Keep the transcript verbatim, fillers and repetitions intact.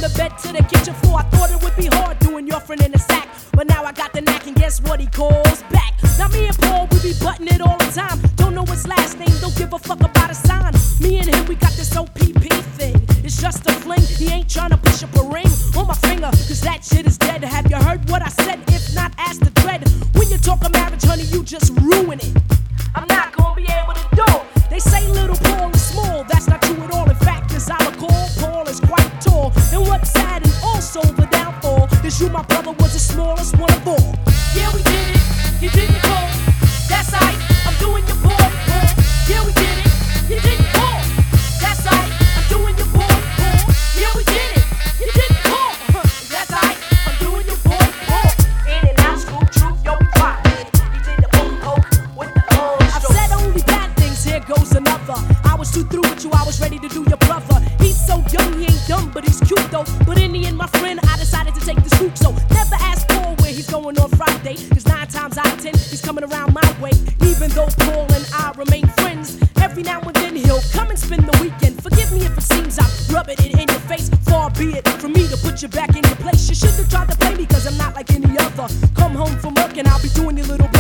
the bed to the kitchen floor. I thought it would be hard doing your friend in the sack, but now I got the knack, and guess what he calls back? Now me and Paul, we be butting it all the time. Don't know his last name, don't give a fuck about a sign. Me and him, we got this O P P thing. It's just a fling, he ain't tryna push up a ring on my finger, cause that shit is dead. Have you heard what I said? If not, ask the dread. When you talk of marriage, honey, you just ruin it. I'm not gonna be able to do it. They say little Paul is small, that's not true at all. In fact, as I recall, Paul is quite tall. And what's sad and also the downfall is you, my brother, was the smallest one of all. Yeah, we did it, you didn't call. That's right, I'm doing your boy, Paul. Yeah, we did it, you didn't call. That's right, I'm doing your boy, Paul. Yeah, we did it, you didn't call. That's right, I'm doing your boy, Paul. In and out, school truth, yo, we tried it. He did the book coke with the old. I've said only bad things, here goes another. I was too through with you, I was ready to do your brother. He's so young, he ain't dumb, but he's cute though. But in the end, my friend, I decided to take the scoop. So never ask Paul where he's going on Friday, cause nine times out of ten, he's coming around my way. Even though Paul and I remain friends, every now and then he'll come and spend the weekend. Forgive me if it seems I'm rubbing it in your face. Far be it from me to put you back in your place. You shouldn't have tried to play me, cause I'm not like any other. Come home from work and I'll be doing your little